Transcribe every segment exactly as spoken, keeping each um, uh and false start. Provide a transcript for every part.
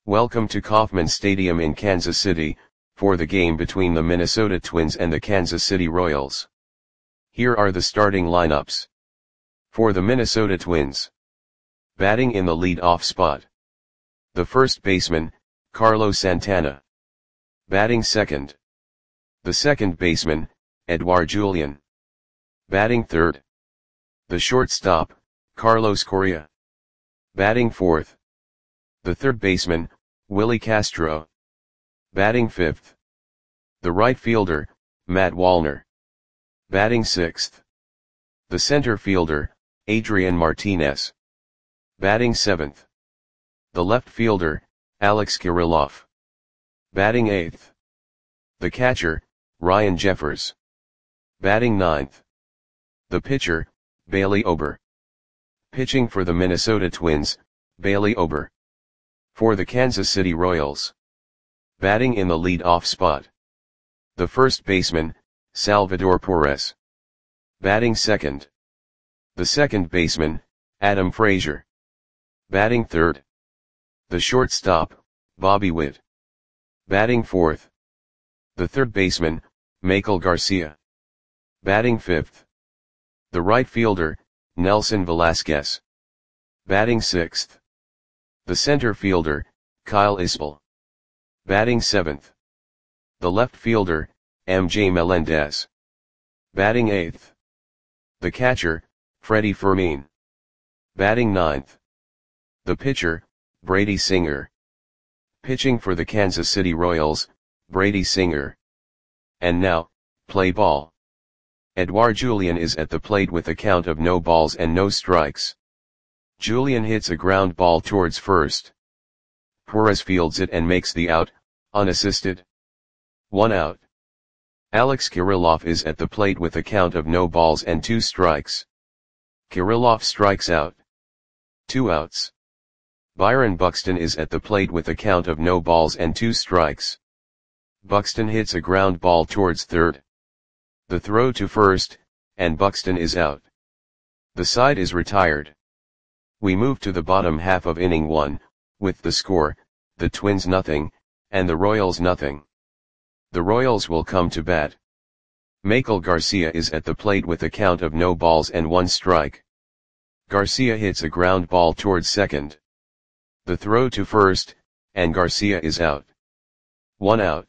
Welcome to Kauffman Stadium in Kansas City, for the game between the Minnesota Twins and the Kansas City Royals. Here are the starting lineups. For the Minnesota Twins. Batting in the lead-off spot. The first baseman, Carlos Santana. Batting second. The second baseman, Edouard Julien. Batting third. The shortstop, Carlos Correa. Batting fourth. The third baseman, Willie Castro. Batting fifth. The right fielder, Matt Wallner. Batting sixth. The center fielder, Adrian Martinez. Batting seventh. The left fielder, Alex Kirilloff. Batting eighth. The catcher, Ryan Jeffers. Batting ninth. The pitcher, Bailey Ober. Pitching for the Minnesota Twins, Bailey Ober. For the Kansas City Royals. Batting in the lead-off spot. The first baseman, Salvador Perez. Batting second. The second baseman, Adam Frazier. Batting third. The shortstop, Bobby Witt. Batting fourth. The third baseman, Maikel Garcia. Batting fifth. The right fielder, Nelson Velasquez. Batting sixth. The center fielder, Kyle Isbell. Batting seventh. The left fielder, M J Melendez. Batting eighth. The catcher, Freddie Fermin. Batting ninth. The pitcher, Brady Singer. Pitching for the Kansas City Royals, Brady Singer. And now, play ball. Edouard Julien is at the plate with a count of no balls and no strikes. Julien hits a ground ball towards first. Perez fields it and makes the out, unassisted. One out. Alex Kirilloff is at the plate with a count of no balls and two strikes. Kirilloff strikes out. Two outs. Byron Buxton is at the plate with a count of no balls and two strikes. Buxton hits a ground ball towards third. The throw to first, and Buxton is out. The side is retired. We move to the bottom half of inning one, with the score, the Twins nothing, and the Royals nothing. The Royals will come to bat. Maikel Garcia is at the plate with a count of no balls and one strike. Garcia hits a ground ball towards second. The throw to first, and Garcia is out. One out.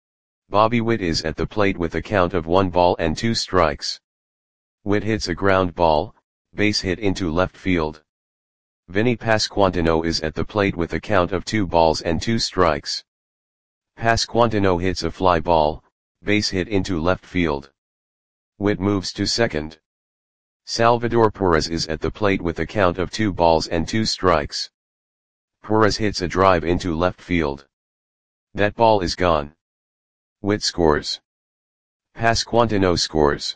Bobby Witt is at the plate with a count of one ball and two strikes. Witt hits a ground ball, base hit into left field. Vinny Pasquantino is at the plate with a count of two balls and two strikes. Pasquantino hits a fly ball, base hit into left field. Witt moves to second. Salvador Perez is at the plate with a count of two balls and two strikes. Perez hits a drive into left field. That ball is gone. Witt scores. Pasquantino scores.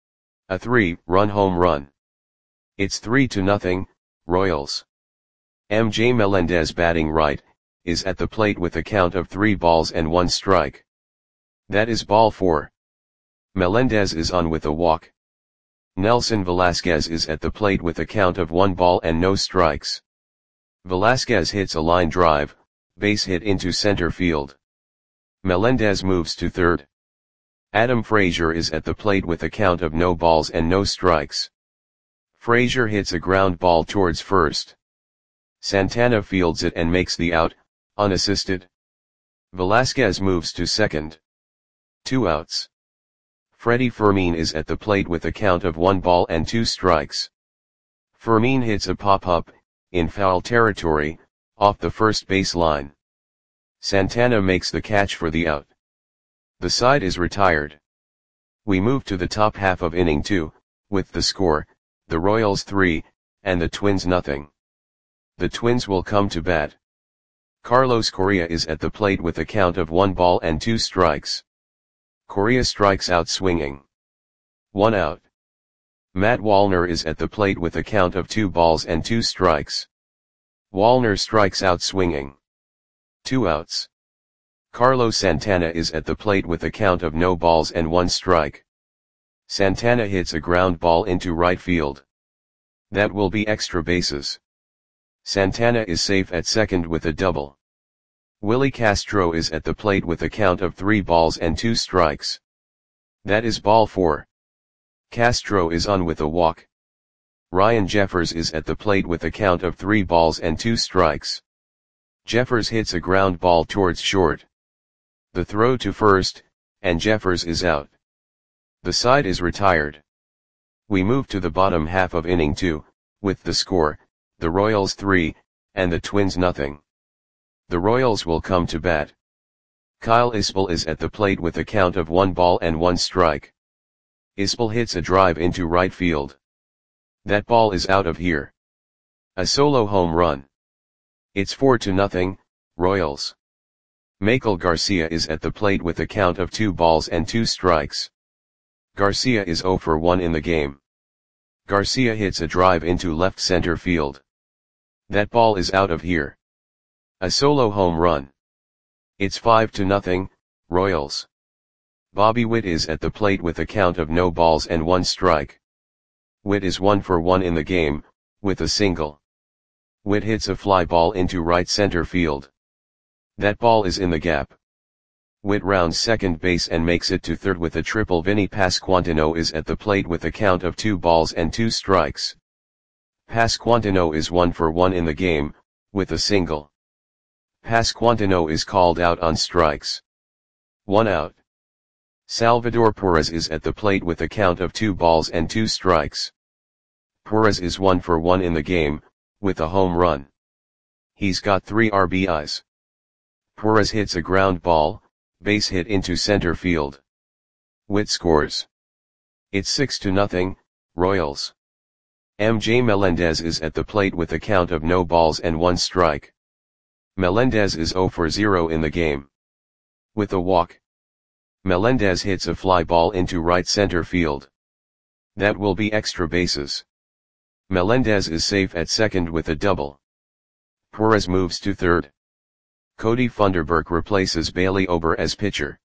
A three-run home run. It's three to nothing, Royals. M J Melendez batting right, is at the plate with a count of three balls and one strike. That is ball four. Melendez is on with a walk. Nelson Velasquez is at the plate with a count of one ball and no strikes. Velasquez hits a line drive, base hit into center field. Melendez moves to third. Adam Frazier is at the plate with a count of no balls and no strikes. Frazier hits a ground ball towards first. Santana fields it and makes the out, unassisted. Velasquez moves to second. Two outs. Freddie Fermin is at the plate with a count of one ball and two strikes. Fermin hits a pop-up, in foul territory, off the first base line. Santana makes the catch for the out. The side is retired. We move to the top half of inning two, with the score, the Royals three, and the Twins nothing. The Twins will come to bat. Carlos Correa is at the plate with a count of one ball and two strikes. Correa strikes out swinging. One out. Matt Wallner is at the plate with a count of two balls and two strikes. Wallner strikes out swinging. Two outs. Carlos Santana is at the plate with a count of no balls and one strike. Santana hits a ground ball into right field. That will be extra bases. Santana is safe at second with a double. Willie Castro is at the plate with a count of three balls and two strikes. That is ball four. Castro is on with a walk. Ryan Jeffers is at the plate with a count of three balls and two strikes. Jeffers hits a ground ball towards short. The throw to first, and Jeffers is out. The side is retired. We move to the bottom half of inning two, with the score, the Royals three, and the Twins nothing. The Royals will come to bat. Kyle Isbell is at the plate with a count of one ball and one strike. Isbell hits a drive into right field. That ball is out of here. A solo home run. It's four to nothing, Royals. Michael Garcia is at the plate with a count of two balls and two strikes. Garcia is zero for one in the game. Garcia hits a drive into left center field. That ball is out of here. A solo home run. It's five to nothing, Royals. Bobby Witt is at the plate with a count of no balls and one strike. Witt is one for one in the game, with a single. Witt hits a fly ball into right center field. That ball is in the gap. Witt rounds second base and makes it to third with a triple. Vinny Pasquantino is at the plate with a count of two balls and two strikes. Pasquantino is one for one in the game, with a single. Pasquantino is called out on strikes. One out. Salvador Perez is at the plate with a count of two balls and two strikes. Perez is one for one in the game, with a home run. He's got three R B Is. Perez hits a ground ball, base hit into center field. Witt scores. It's six to nothing, Royals. M J Melendez is at the plate with a count of no balls and one strike. Melendez is zero for zero in the game. With a walk. Melendez hits a fly ball into right center field. That will be extra bases. Melendez is safe at second with a double. Perez moves to third. Cody Funderburk replaces Bailey Ober as pitcher.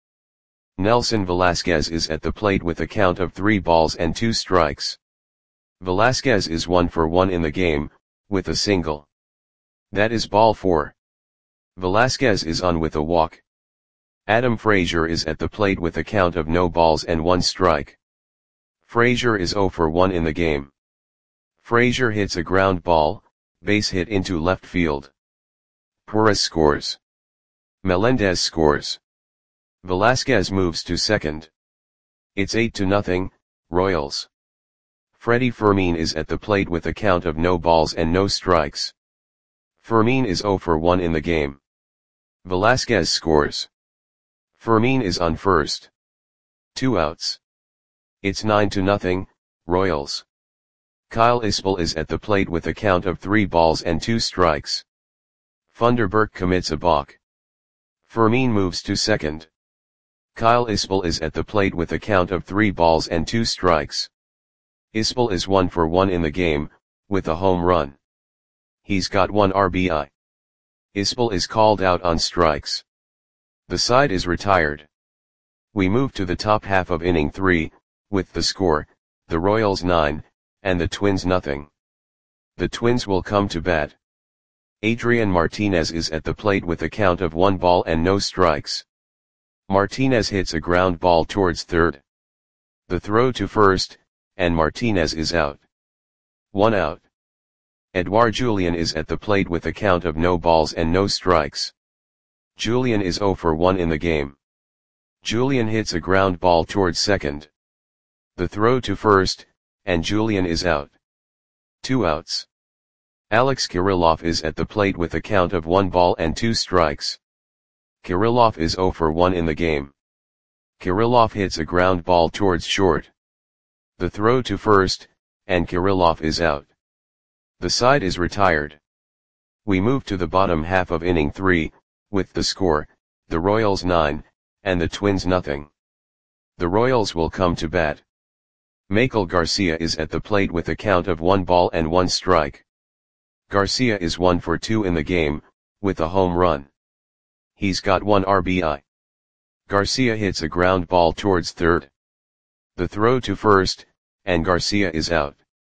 Nelson Velasquez is at the plate with a count of three balls and two strikes. Velasquez is one for one in the game, with a single. That is ball four. Velasquez is on with a walk. Adam Frazier is at the plate with a count of no balls and one strike. Frazier is zero for one in the game. Frazier hits a ground ball, base hit into left field. Perez scores. Melendez scores. Velasquez moves to second. It's eight to nothing, Royals. Freddie Fermin is at the plate with a count of no balls and no strikes. Fermin is zero for one in the game. Velasquez scores. Fermin is on first. Two outs. It's nine to nothing, Royals. Kyle Isbell is at the plate with a count of three balls and two strikes. Funderburk commits a balk. Fermin moves to second. Kyle Isbell is at the plate with a count of three balls and two strikes. Isbell is one for one in the game, with a home run. He's got one R B I. Isbell is called out on strikes. The side is retired. We move to the top half of inning three, with the score, the Royals nine, and the Twins nothing. The Twins will come to bat. Adrian Martinez is at the plate with a count of one ball and no strikes. Martinez hits a ground ball towards third. The throw to first, and Martinez is out. One out. Edouard Julien is at the plate with a count of no balls and no strikes. Julien is zero for one in the game. Julien hits a ground ball towards second. The throw to first, and Julien is out. Two outs. Alex Kirilloff is at the plate with a count of one ball and two strikes. Kirilloff is zero for one in the game. Kirilloff hits a ground ball towards short. The throw to first, and Kirilloff is out. The side is retired. We move to the bottom half of inning three, with the score, the Royals nine, and the Twins nothing. The Royals will come to bat. Michael Garcia is at the plate with a count of one ball and one strike. Garcia is one for two in the game, with a home run. He's got one R B I. Garcia hits a ground ball towards third. The throw to first, and Garcia is out.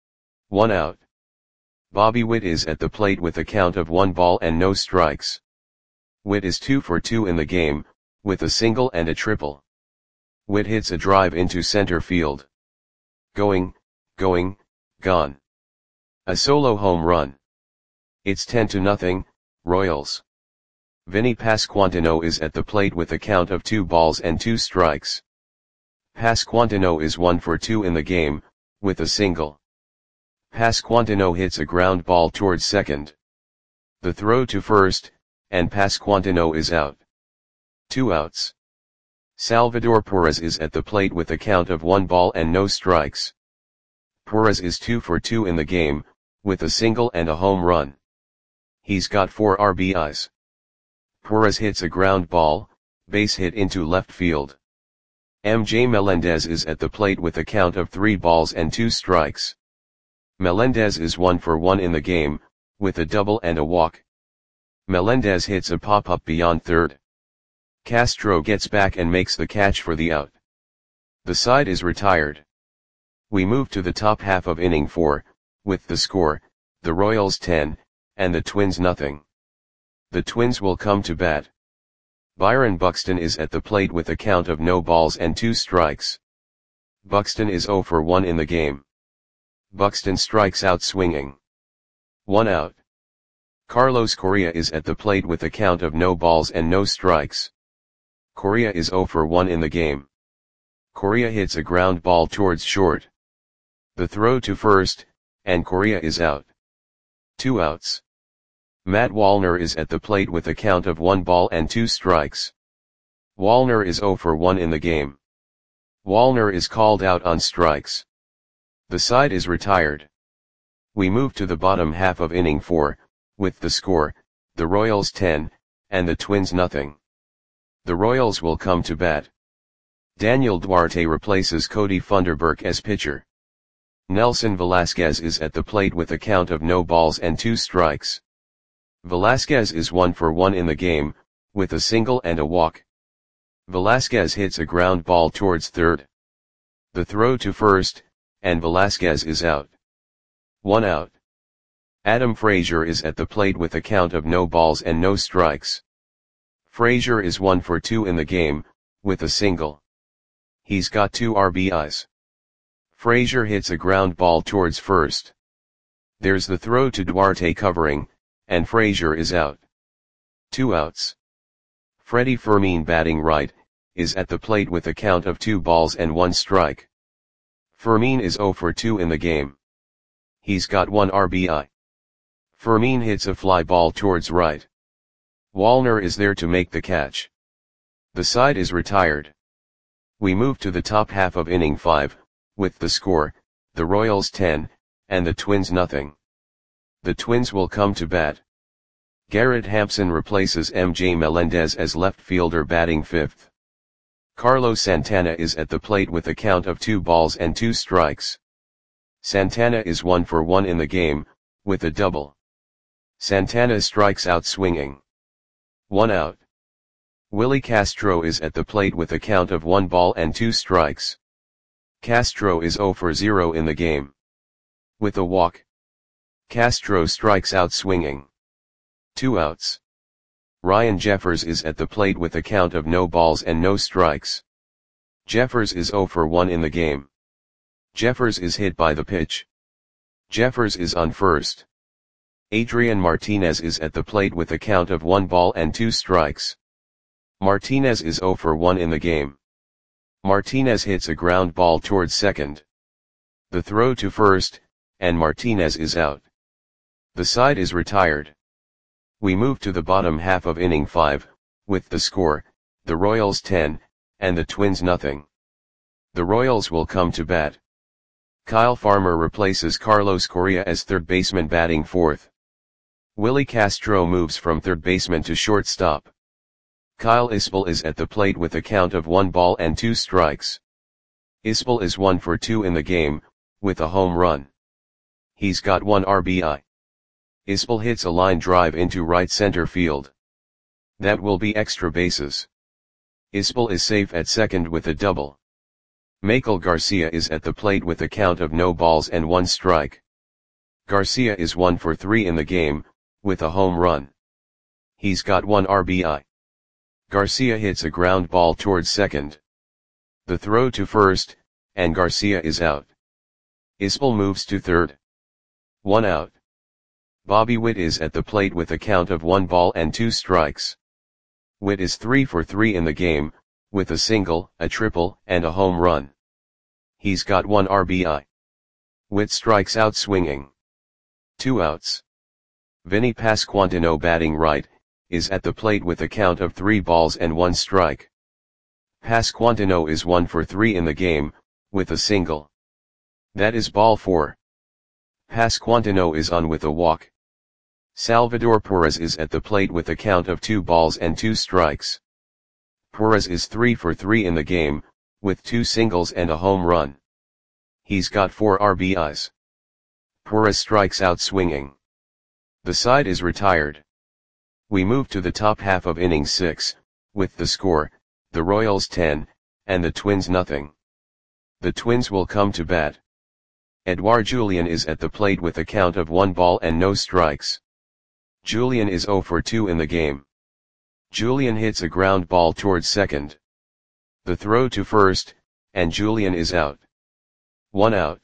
One out. Bobby Witt is at the plate with a count of one ball and no strikes. Witt is two for two in the game, with a single and a triple. Witt hits a drive into center field. Going, going, gone. A solo home run. It's ten to nothing, Royals. Vinny Pasquantino is at the plate with a count of two balls and two strikes. Pasquantino is one for two in the game, with a single. Pasquantino hits a ground ball towards second. The throw to first, and Pasquantino is out. Two outs. Salvador Perez is at the plate with a count of one ball and no strikes. Perez is two for two in the game, with a single and a home run. He's got four R B Is. Perez hits a ground ball, base hit into left field. M J Melendez is at the plate with a count of three balls and two strikes. Melendez is one for one in the game, with a double and a walk. Melendez hits a pop-up beyond third. Castro gets back and makes the catch for the out. The side is retired. We move to the top half of inning four, with the score, the Royals ten, and the Twins nothing. The Twins will come to bat. Byron Buxton is at the plate with a count of no balls and two strikes. Buxton is zero for one in the game. Buxton strikes out swinging. One out. Carlos Correa is at the plate with a count of no balls and no strikes. Correa is zero for one in the game. Correa hits a ground ball towards short. The throw to first, and Correa is out. Two outs. Matt Wallner is at the plate with a count of one ball and two strikes. Wallner is zero for one in the game. Wallner is called out on strikes. The side is retired. We move to the bottom half of inning four, with the score, the Royals ten, and the Twins nothing. The Royals will come to bat. Daniel Duarte replaces Cody Funderburk as pitcher. Nelson Velasquez is at the plate with a count of no balls and two strikes. Velasquez is one for one in the game, with a single and a walk. Velasquez hits a ground ball towards third. The throw to first, and Velasquez is out. One out. Adam Frazier is at the plate with a count of no balls and no strikes. Frazier is one for two in the game, with a single. He's got two R B Is. Frazier hits a ground ball towards first. There's the throw to Duarte covering, and Frazier is out. Two outs. Freddie Fermin, batting right, is at the plate with a count of two balls and one strike. Fermin is zero for two in the game. He's got one R B I. Fermin hits a fly ball towards right. Wallner is there to make the catch. The side is retired. We move to the top half of inning five, with the score, the Royals ten, and the Twins nothing. The Twins will come to bat. Garrett Hampson replaces M J Melendez as left fielder, batting fifth. Carlos Santana is at the plate with a count of two balls and two strikes. Santana is one for one in the game, with a double. Santana strikes out swinging. One out. Willie Castro is at the plate with a count of one ball and two strikes. Castro is zero for zero in the game. With a walk. Castro strikes out swinging. Two outs. Ryan Jeffers is at the plate with a count of no balls and no strikes. Jeffers is zero for one in the game. Jeffers is hit by the pitch. Jeffers is on first. Adrian Martinez is at the plate with a count of one ball and two strikes. Martinez is zero for one in the game. Martinez hits a ground ball towards second. The throw to first, and Martinez is out. The side is retired. We move to the bottom half of inning five, with the score, the Royals ten, and the Twins nothing. The Royals will come to bat. Kyle Farmer replaces Carlos Correa as third baseman, batting fourth. Willie Castro moves from third baseman to shortstop. Kyle Isbell is at the plate with a count of one ball and two strikes. Isbell is one for two in the game, with a home run. He's got one R B I. Isbell hits a line drive into right center field. That will be extra bases. Isbell is safe at second with a double. Michael Garcia is at the plate with a count of no balls and one strike. Garcia is one for three in the game, with a home run. He's got one R B I. Garcia hits a ground ball towards second. The throw to first, and Garcia is out. Ispel moves to third. One out. Bobby Witt is at the plate with a count of one ball and two strikes. Witt is three for three in the game, with a single, a triple, and a home run. He's got one R B I. Witt strikes out swinging. Two outs. Vinny Pasquantino, batting right, is at the plate with a count of three balls and one strike. Pasquantino is one for three in the game, with a single. That is ball four. Pasquantino is on with a walk. Salvador Perez is at the plate with a count of two balls and two strikes. Perez is three for three in the game, with two singles and a home run. He's got four R B Is. Perez strikes out swinging. The side is retired. We move to the top half of inning six, with the score, the Royals ten, and the Twins nothing. The Twins will come to bat. Edouard Julien is at the plate with a count of one ball and no strikes. Julien is zero for two in the game. Julien hits a ground ball towards second. The throw to first, and Julien is out. One out.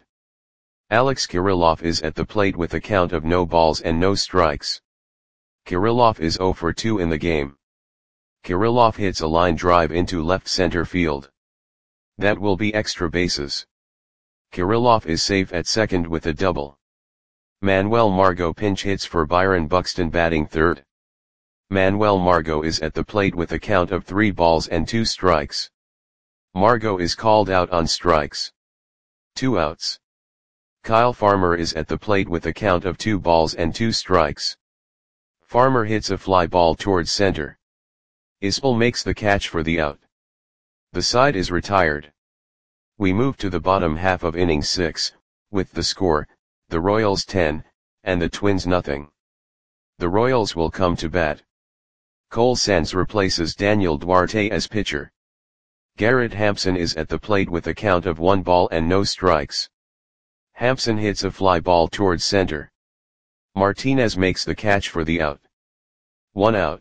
Alex Kirilloff is at the plate with a count of no balls and no strikes. Kirilloff is zero for two in the game. Kirilloff hits a line drive into left center field. That will be extra bases. Kirilloff is safe at second with a double. Manuel Margot pinch hits for Byron Buxton, batting third. Manuel Margot is at the plate with a count of three balls and two strikes. Margot is called out on strikes. Two outs. Kyle Farmer is at the plate with a count of two balls and two strikes. Farmer hits a fly ball towards center. Ispel makes the catch for the out. The side is retired. We move to the bottom half of inning six, with the score, the Royals ten, and the Twins nothing. The Royals will come to bat. Cole Sands replaces Daniel Duarte as pitcher. Garrett Hampson is at the plate with a count of one ball and no strikes. Hampson hits a fly ball towards center. Martinez makes the catch for the out. One out.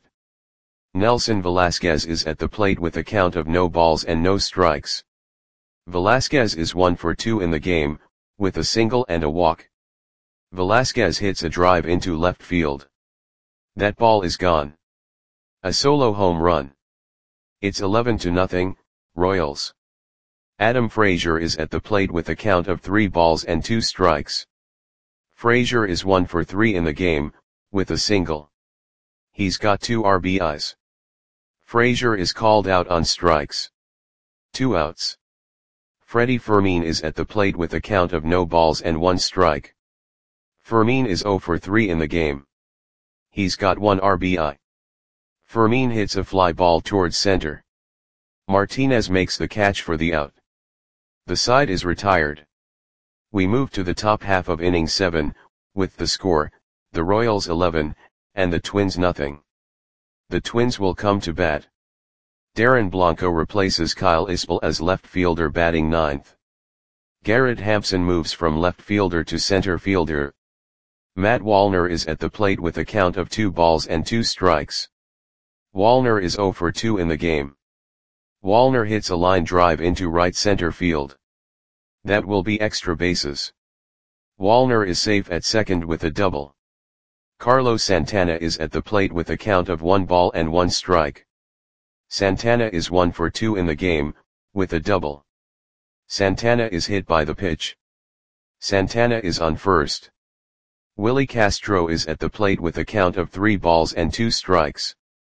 Nelson Velasquez is at the plate with a count of no balls and no strikes. Velasquez is one for two in the game, with a single and a walk. Velasquez hits a drive into left field. That ball is gone. A solo home run. It's eleven to nothing, Royals. Adam Frazier is at the plate with a count of three balls and two strikes. Frazier is one for three in the game, with a single. He's got two R B Is. Frazier is called out on strikes. Two outs. Freddie Fermin is at the plate with a count of no balls and one strike. Fermin is zero for three in the game. He's got one R B I. Fermin hits a fly ball towards center. Martinez makes the catch for the out. The side is retired. We move to the top half of inning seven, with the score, the Royals eleven, and the Twins nothing. The Twins will come to bat. Darren Blanco replaces Kyle Ispel as left fielder, batting ninth. Garrett Hampson moves from left fielder to center fielder. Matt Wallner is at the plate with a count of two balls and two strikes. Wallner is zero for two in the game. Wallner hits a line drive into right center field. That will be extra bases. Wallner is safe at second with a double. Carlos Santana is at the plate with a count of one ball and one strike. Santana is one for two in the game, with a double. Santana is hit by the pitch. Santana is on first. Willie Castro is at the plate with a count of three balls and two strikes.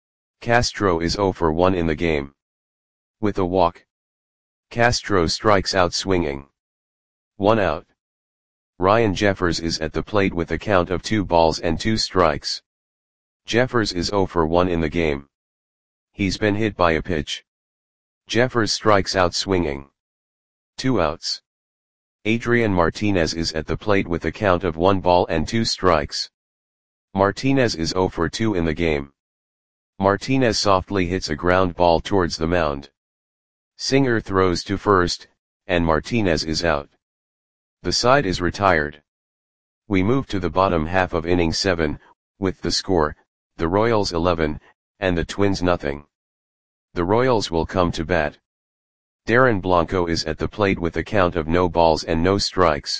Castro is zero for one in the game. With a walk. Castro strikes out swinging. One out. Ryan Jeffers is at the plate with a count of two balls and two strikes. Jeffers is zero for one in the game. He's been hit by a pitch. Jeffers strikes out swinging. Two outs. Adrian Martinez is at the plate with a count of one ball and two strikes. Martinez is zero for two in the game. Martinez softly hits a ground ball towards the mound. Singer throws to first, and Martinez is out. The side is retired. We move to the bottom half of inning seven, with the score, the Royals eleven, and the Twins nothing. The Royals will come to bat. Darren Blanco is at the plate with a count of no balls and no strikes.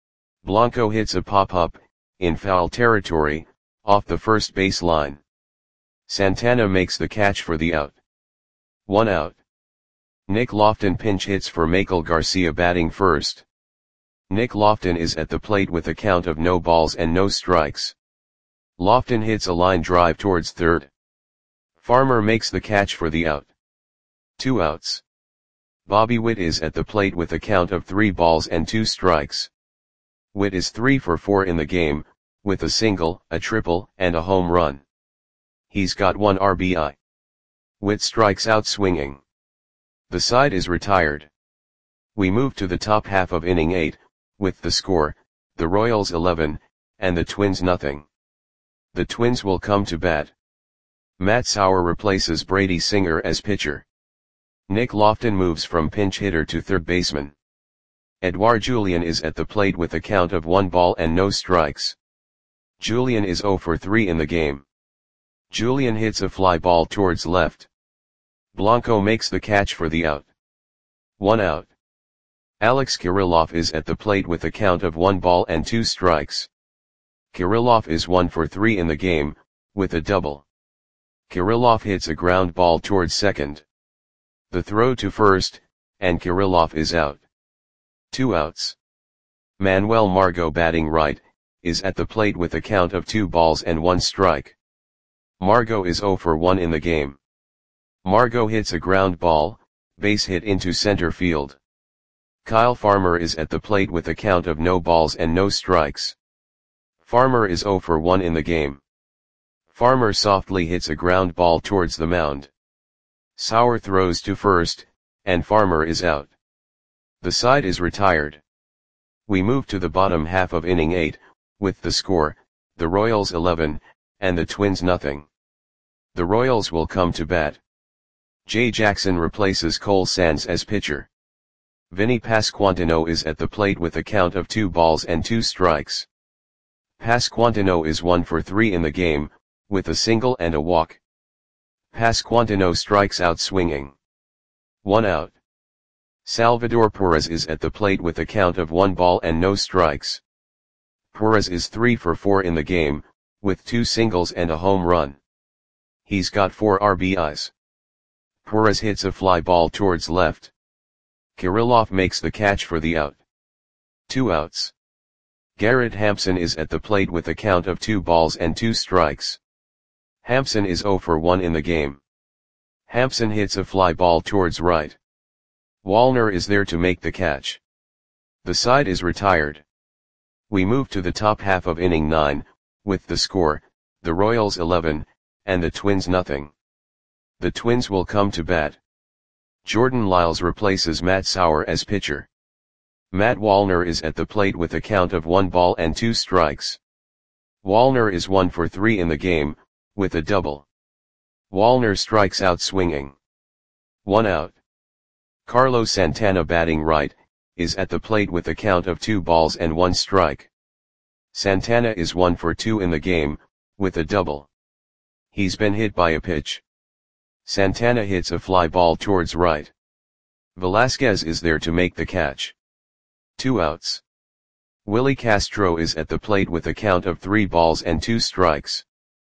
Blanco hits a pop-up, in foul territory, off the first base line. Santana makes the catch for the out. One out. Nick Loftin pinch hits for Michael Garcia batting first. Nick Loftin is at the plate with a count of no balls and no strikes. Loftin hits a line drive towards third. Farmer makes the catch for the out. Two outs. Bobby Witt is at the plate with a count of three balls and two strikes. Witt is three for four in the game, with a single, a triple, and a home run. He's got one R B I. Witt strikes out swinging. The side is retired. We move to the top half of inning eight, with the score, the Royals eleven, and the Twins nothing. The Twins will come to bat. Matt Sauer replaces Brady Singer as pitcher. Nick Loftin moves from pinch hitter to third baseman. Edouard Julien is at the plate with a count of one ball and no strikes. Julien is zero for three in the game. Julien hits a fly ball towards left. Blanco makes the catch for the out. One out. Alex Kirilloff is at the plate with a count of one ball and two strikes. Kirilloff is one for three in the game, with a double. Kirilloff hits a ground ball towards second. The throw to first, and Kirilloff is out. Two outs. Manuel Margot batting right, is at the plate with a count of two balls and one strike. Margot is zero for one in the game. Margot hits a ground ball, base hit into center field. Kyle Farmer is at the plate with a count of no balls and no strikes. Farmer is zero for one in the game. Farmer softly hits a ground ball towards the mound. Sauer throws to first, and Farmer is out. The side is retired. We move to the bottom half of inning eight, with the score, the Royals eleven, and the Twins nothing. The Royals will come to bat. Jay Jackson replaces Cole Sands as pitcher. Vinny Pasquantino is at the plate with a count of two balls and two strikes. Pasquantino is one for three in the game, with a single and a walk. Pasquantino strikes out swinging. One out. Salvador Perez is at the plate with a count of one ball and no strikes. Perez is three for four in the game, with two singles and a home run. He's got four R B Is. Perez hits a fly ball towards left. Kirilloff makes the catch for the out. Two outs. Garrett Hampson is at the plate with a count of two balls and two strikes. Hampson is zero for one in the game. Hampson hits a fly ball towards right. Wallner is there to make the catch. The side is retired. We move to the top half of inning nine, with the score, the Royals eleven, and the Twins nothing. The Twins will come to bat. Jordan Lyles replaces Matt Sauer as pitcher. Matt Wallner is at the plate with a count of one ball and two strikes. Wallner is one for three in the game, with a double. Wallner strikes out swinging. One out. Carlos Santana batting right, is at the plate with a count of two balls and one strike. Santana is one for two in the game, with a double. He's been hit by a pitch. Santana hits a fly ball towards right. Velasquez is there to make the catch. Two outs. Willie Castro is at the plate with a count of three balls and two strikes.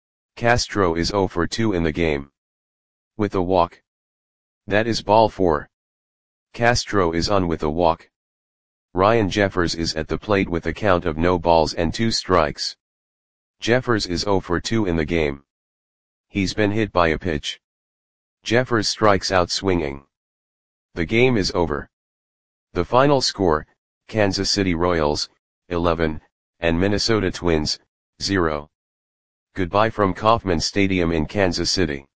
Castro is zero for two in the game. With a walk. That is ball four. Castro is on with a walk. Ryan Jeffers is at the plate with a count of no balls and two strikes. Jeffers is zero for two in the game. He's been hit by a pitch. Jeffers strikes out swinging. The game is over. The final score, Kansas City Royals, eleven, and Minnesota Twins, zero. Goodbye from Kauffman Stadium in Kansas City.